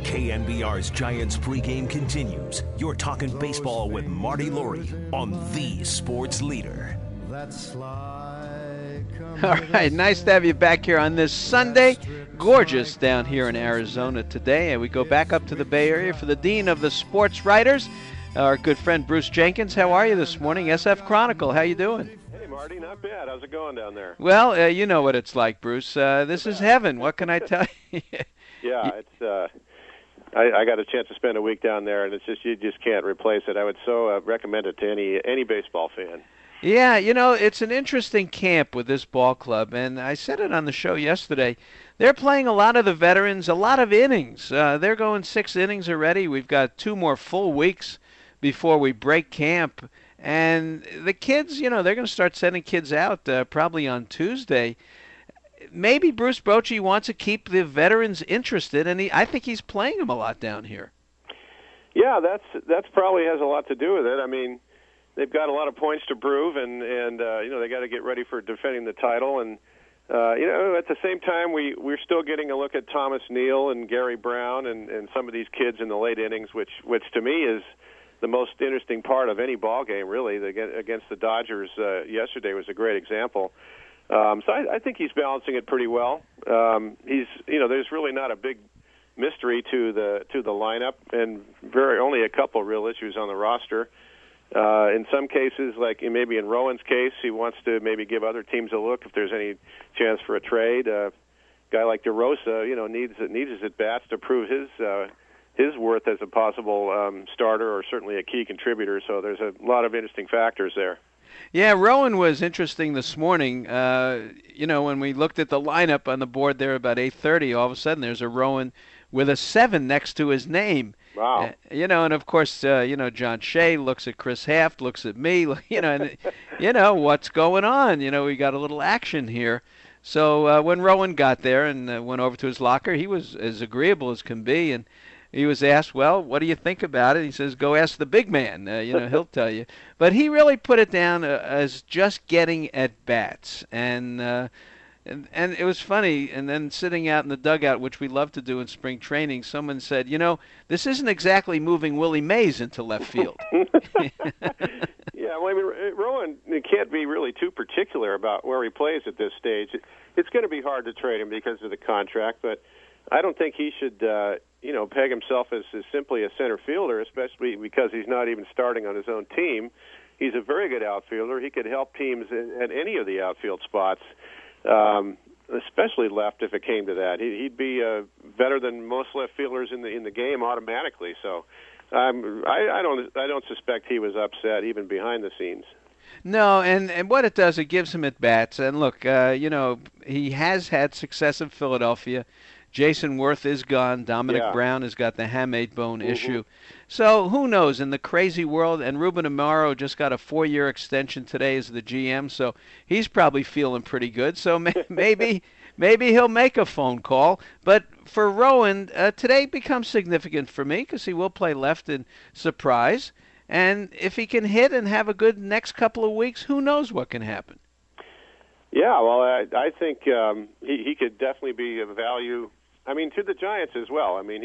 KNBR's Giants pregame continues. You're talking baseball with Marty Laurie on the Sports Leader. All right, nice to have you back here on this Sunday. Gorgeous down here in Arizona today. And we go back up to the Bay Area for the Dean of the Sports Writers, our good friend Bruce Jenkins. How are you this morning? SF Chronicle, how you doing? Hey, Marty, not bad. How's it going down there? Well, you know what it's like, Bruce. This is heaven. What can I tell you? Yeah, it's. I got a chance to spend a week down there, and it's just you just can't replace it. I would so recommend it to any baseball fan. Yeah, you know, it's an interesting camp with this ball club, and I said it on the show yesterday. They're playing a lot of the veterans, a lot of innings. They're going 6 innings already. We've got 2 more full weeks before we break camp. And the kids, you know, they're going to start sending kids out probably on Tuesday. Maybe Bruce Bochy wants to keep the veterans interested, and I think he's playing them a lot down here. Yeah, that's probably has a lot to do with it. I mean, they've got a lot of points to prove, and you know, they got to get ready for defending the title. And you know, at the same time, we're still getting a look at Thomas Neal and Gary Brown and some of these kids in the late innings, which to me is the most interesting part of any ball game. Really, against the Dodgers yesterday was a great example. So I think he's balancing it pretty well. He's, you know, there's really not a big mystery to the lineup, and only a couple real issues on the roster. In some cases, like maybe in Rowan's case, he wants to maybe give other teams a look if there's any chance for a trade. A guy like DeRosa, you know, needs his at bats to prove his worth as a possible starter or certainly a key contributor. So there's a lot of interesting factors there. Yeah, Rowan was interesting this morning. You know, when we looked at the lineup on the board there about 8:30, all of a sudden there's a Rowan with a 7 next to his name. Wow. You know, and of course, you know, John Shea looks at Chris Haft, looks at me, you know, and, you know, what's going on? You know, we got a little action here. So when Rowan got there and went over to his locker, he was as agreeable as can be, and he was asked, well, what do you think about it? He says, go ask the big man. You know, he'll tell you. But he really put it down as just getting at bats. And it was funny. And then sitting out in the dugout, which we love to do in spring training, someone said, you know, this isn't exactly moving Willie Mays into left field. Yeah, well, I mean, Rowan can't be really too particular about where he plays at this stage. It's going to be hard to trade him because of the contract, but I don't think he should, you know, peg himself as simply a center fielder, especially because he's not even starting on his own team. He's a very good outfielder. He could help teams at any of the outfield spots, especially left if it came to that. He'd be better than most left fielders in the game automatically. So I don't suspect he was upset even behind the scenes. No, and what it does, it gives him at bats. And look, you know, he has had success in Philadelphia. Jason Worth is gone. Dominic Brown has got the hamate bone issue. So who knows? In the crazy world, and Ruben Amaro just got a 4-year extension today as the GM, so he's probably feeling pretty good. So maybe he'll make a phone call. But for Rowan, today becomes significant for me because he will play left in Surprise. And if he can hit and have a good next couple of weeks, who knows what can happen? Yeah, well, I think he could definitely be of value. I mean, to the Giants as well. I mean,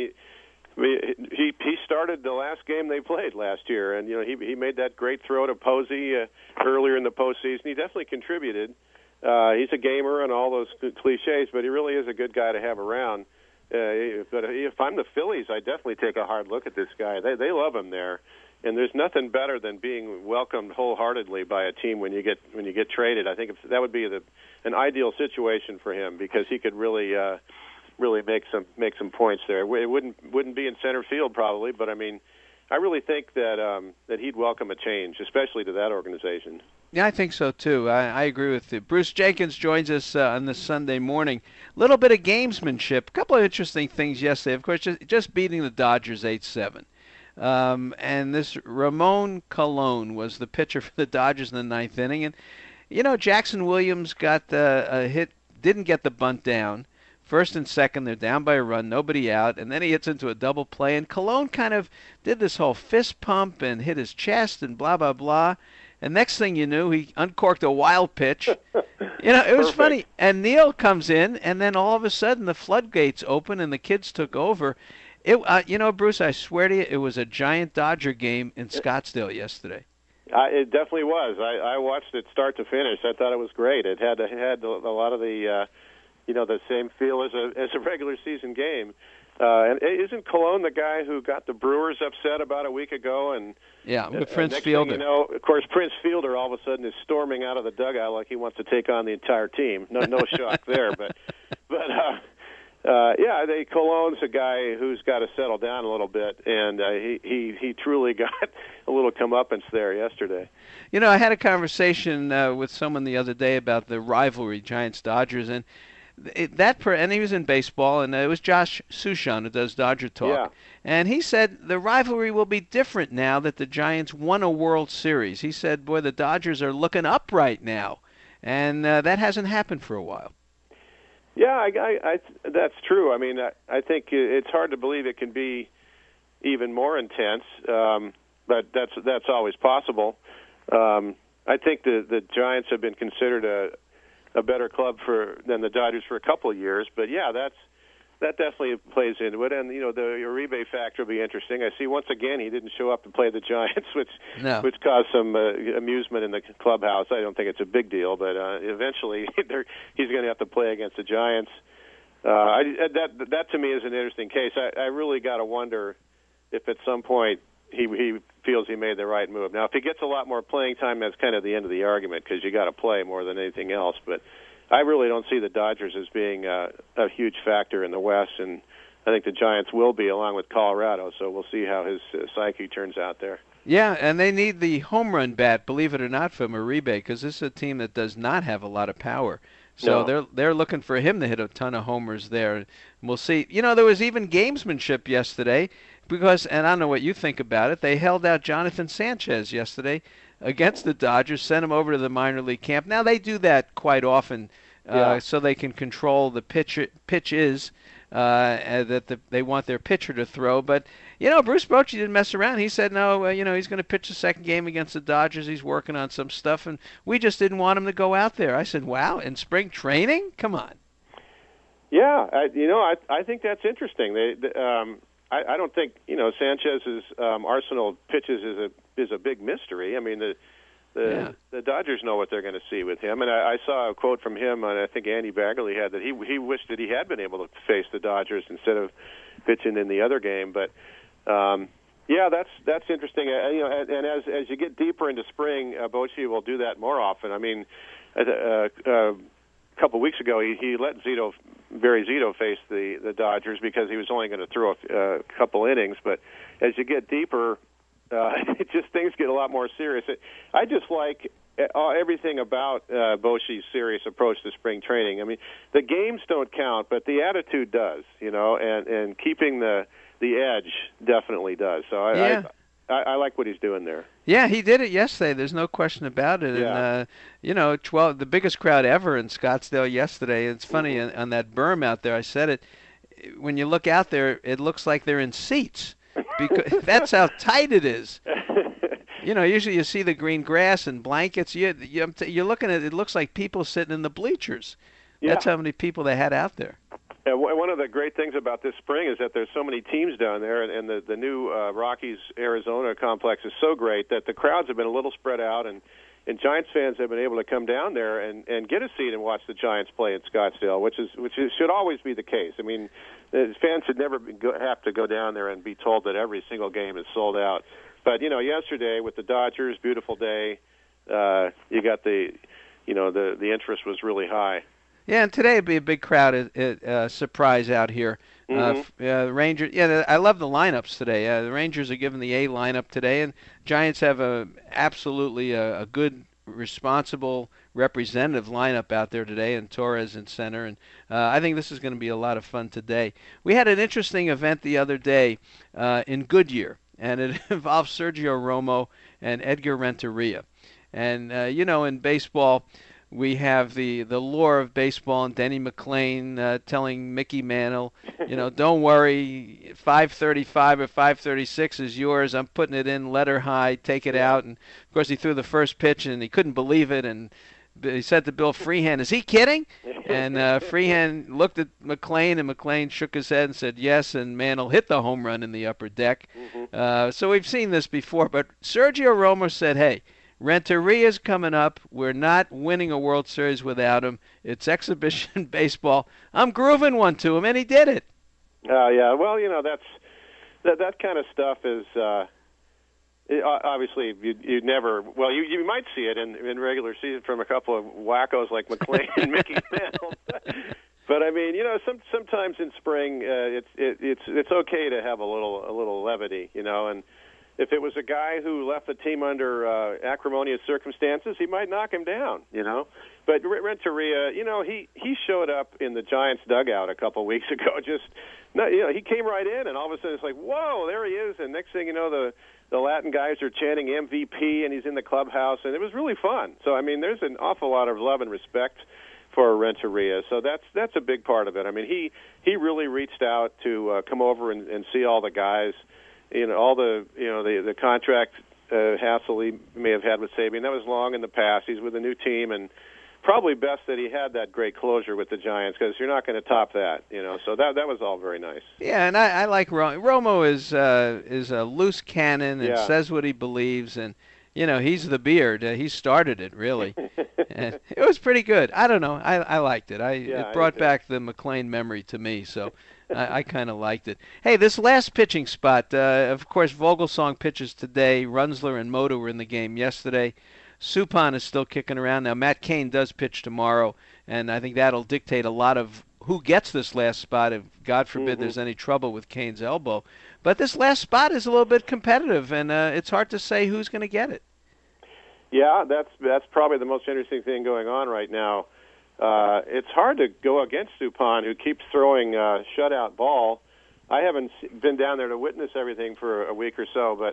he started the last game they played last year, and you know he made that great throw to Posey earlier in the postseason. He definitely contributed. He's a gamer and all those cliches, but he really is a good guy to have around. But if I'm the Phillies, I definitely take a hard look at this guy. They love him there, and there's nothing better than being welcomed wholeheartedly by a team when you get traded. I think that would be an ideal situation for him because he could really make some points there. It wouldn't be in center field probably, but I mean, I really think that he'd welcome a change, especially to that organization. Yeah, I think so too. I agree with you. Bruce Jenkins joins us on this Sunday morning. A little bit of gamesmanship. A couple of interesting things yesterday. Of course, just beating the Dodgers 8-7. And this Ramon Colon was the pitcher for the Dodgers in the ninth inning. And, you know, Jackson Williams got a hit, didn't get the bunt down. First and second, they're down by a run, nobody out, and then he hits into a double play. And Colon kind of did this whole fist pump and hit his chest and blah, blah, blah. And next thing you knew, he uncorked a wild pitch. You know, it was funny. And Neal comes in, and then all of a sudden the floodgates open and the kids took over. Bruce, I swear to you, it was a giant Dodger game in Scottsdale yesterday. It definitely was. I watched it start to finish. I thought it was great. It had a lot of the the same feel as a regular season game. And isn't Colon the guy who got the Brewers upset about a week ago? And with Prince next Fielder. Thing you know, of course, Prince Fielder all of a sudden is storming out of the dugout like he wants to take on the entire team. No shock there, but Colon's a guy who's got to settle down a little bit, and he truly got a little comeuppance there yesterday. I had a conversation with someone the other day about the rivalry, Giants-Dodgers, and and he was in baseball, and it was Josh Sushan who does Dodger Talk. Yeah. And he said the rivalry will be different now that the Giants won a World Series. He said, boy, the Dodgers are looking up right now, and that hasn't happened for a while. Yeah, I that's true. I mean, I think it's hard to believe it can be even more intense, but that's always possible. I think the Giants have been considered a better club than the Dodgers for a couple of years, but yeah, that definitely plays into it. And the Uribe factor will be interesting. I see once again he didn't show up to play the Giants, which caused some amusement in the clubhouse. I don't think it's a big deal, but eventually he's going to have to play against the Giants. That to me is an interesting case. I really got to wonder if at some point he feels he made the right move. Now, if he gets a lot more playing time, that's kind of the end of the argument because you got to play more than anything else. But I really don't see the Dodgers as being a huge factor in the West, and I think the Giants will be along with Colorado. So we'll see how his psyche turns out there. Yeah, and they need the home run bat, believe it or not, from Uribe, because this is a team that does not have a lot of power. So they're looking for him to hit a ton of homers there. And we'll see. There was even gamesmanship yesterday because, and I don't know what you think about it, they held out Jonathan Sanchez yesterday against the Dodgers, sent him over to the minor league camp. Now, they do that quite often so they can control the pitches that they want their pitcher to throw. But, Bruce Bochy didn't mess around. He said, no, he's going to pitch the second game against the Dodgers. He's working on some stuff, and we just didn't want him to go out there. I said, wow, in spring training? Come on. Yeah, I think that's interesting. I don't think Sanchez's arsenal of pitches is a big mystery. I mean, the Dodgers know what they're going to see with him, and I saw a quote from him, and I think Andy Baggerly had that he wished that he had been able to face the Dodgers instead of pitching in the other game. But that's interesting. And as you get deeper into spring, Bochy will do that more often. I mean, a couple of weeks ago, he let Barry Zito face the Dodgers because he was only going to throw a couple innings. But as you get deeper, things get a lot more serious. I just like everything about Bochy's serious approach to spring training. I mean, the games don't count, but the attitude does, and keeping the edge definitely does. So I like what he's doing there. Yeah, he did it yesterday. There's no question about it. Yeah. And, the biggest crowd ever in Scottsdale yesterday. It's funny, on that berm out there, I said it, when you look out there, it looks like they're in seats. Because that's how tight it is. Usually you see the green grass and blankets. You're looking at it. It looks like people sitting in the bleachers. Yeah. That's how many people they had out there. One of the great things about this spring is that there's so many teams down there, and the new Rockies Arizona complex is so great that the crowds have been a little spread out, and Giants fans have been able to come down there and get a seat and watch the Giants play in Scottsdale, which should always be the case. I mean, fans should never have to go down there and be told that every single game is sold out. But yesterday with the Dodgers, beautiful day, you got the interest was really high. Yeah, and today would be a big crowd surprise out here. Mm-hmm. The Rangers. Yeah, I love the lineups today. The Rangers are given the A lineup today, and Giants have absolutely a good, responsible, representative lineup out there today, and Torres in center. And I think this is going to be a lot of fun today. We had an interesting event the other day in Goodyear, and it involved Sergio Romo and Edgar Renteria. And in baseball, we have the lore of baseball and Denny McLain telling Mickey Mantle, don't worry, 535 or 536 is yours. I'm putting it in letter high, take it out. And, of course, he threw the first pitch, and he couldn't believe it. And he said to Bill Freehan, is he kidding? And Freehan looked at McLean, and McLean shook his head and said yes, and Mantle hit the home run in the upper deck. So we've seen this before, but Sergio Romo said, hey, Renteria's coming up. We're not winning a World Series without him. It's exhibition baseball. I'm grooving one to him, and he did it. Yeah. Well, that kind of stuff is obviously you never. Well, you might see it in regular season from a couple of wackos like McLean and Mickey Mantle. But I mean, sometimes in spring it's okay to have a little levity, and if it was a guy who left the team under acrimonious circumstances, he might knock him down, But Renteria, he showed up in the Giants dugout a couple weeks ago. He came right in, and all of a sudden it's like, whoa, there he is. And next thing you know, the Latin guys are chanting MVP, and he's in the clubhouse, and it was really fun. So I mean, there's an awful lot of love and respect for Renteria. So that's a big part of it. I mean, he really reached out to come over and see all the guys. All the contract hassle he may have had with Sabian, that was long in the past. He's with a new team, and probably best that he had that great closure with the Giants, because you're not going to top that. So that was all very nice. Yeah, and I like Romo. Romo is a loose cannon and says what he believes, and he's the beard. He started it, really. And it was pretty good. I don't know. I liked it. It brought back the McLean memory to me, so I kind of liked it. Hey, this last pitching spot, of course, Vogelsong pitches today. Runzler and Mota were in the game yesterday. Suppan is still kicking around. Now, Matt Cain does pitch tomorrow, and I think that'll dictate a lot of who gets this last spot if, God forbid, there's any trouble with Cain's elbow. But this last spot is a little bit competitive, and it's hard to say who's going to get it. Yeah, that's probably the most interesting thing going on right now. It's hard to go against Suppan, who keeps throwing shutout ball. I haven't been down there to witness everything for a week or so, but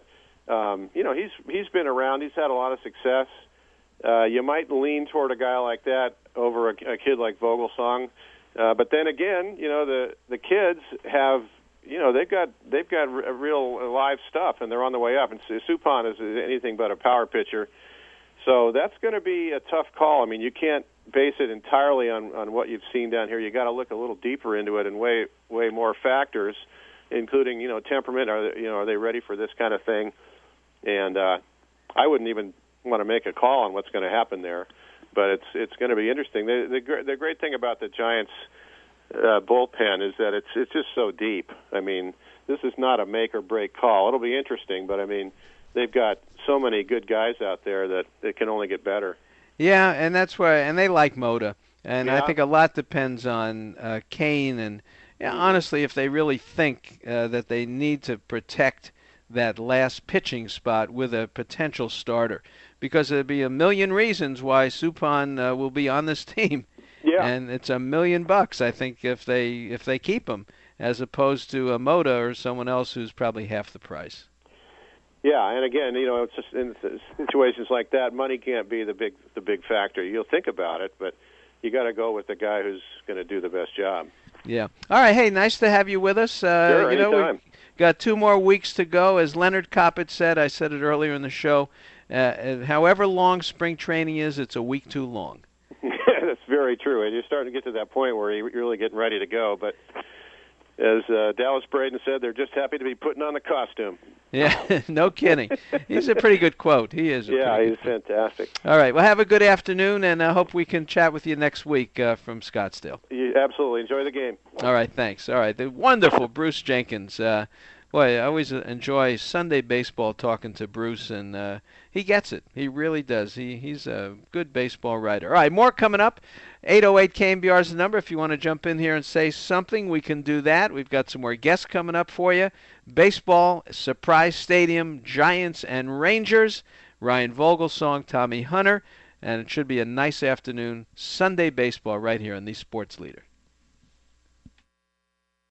he's been around. He's had a lot of success. You might lean toward a guy like that over a kid like Vogelsong, but then again, the kids have. They've got real live stuff, and they're on the way up. And Suppan is anything but a power pitcher. So that's going to be a tough call. I mean, you can't base it entirely on what you've seen down here. You got to look a little deeper into it and way more factors, including temperament. Are they ready for this kind of thing? And I wouldn't even want to make a call on what's going to happen there. But it's going to be interesting. The great thing about the Giants bullpen is that it's just so deep. I mean, this is not a make or break call. It'll be interesting, but I mean, they've got so many good guys out there that it can only get better. Yeah, and that's why, and they like Mota, and I think a lot depends on Cain, and honestly, if they really think that they need to protect that last pitching spot with a potential starter, because there'd be a million reasons why Suppan will be on this team. Yeah. And it's $1 million, I think, if they keep him, as opposed to a Mota or someone else who's probably half the price. Yeah, and again, it's just in situations like that, money can't be the big factor. You'll think about it, but you got to go with the guy who's going to do the best job. Yeah. All right. Hey, nice to have you with us. Sure, anytime. We've got 2 more weeks to go, as Leonard Koppett said. I said it earlier in the show. However long spring training is, it's a week too long. That's very true, and you're starting to get to that point where you're really getting ready to go. But as Dallas Braden said, they're just happy to be putting on the costume. Yeah, no kidding. He's a pretty good quote. He is. He's fantastic. All right. Well, have a good afternoon, and I hope we can chat with you next week from Scottsdale. Absolutely. Enjoy the game. All right. Thanks. All right. The wonderful Bruce Jenkins. Boy, I always enjoy Sunday baseball talking to Bruce, and he gets it. He really does. He's a good baseball writer. All right, more coming up. 808 KMBR is the number. If you want to jump in here and say something, we can do that. We've got some more guests coming up for you. Baseball, Surprise Stadium, Giants and Rangers, Ryan Vogelsong, Tommy Hunter, and it should be a nice afternoon, Sunday baseball right here on the Sports Leader.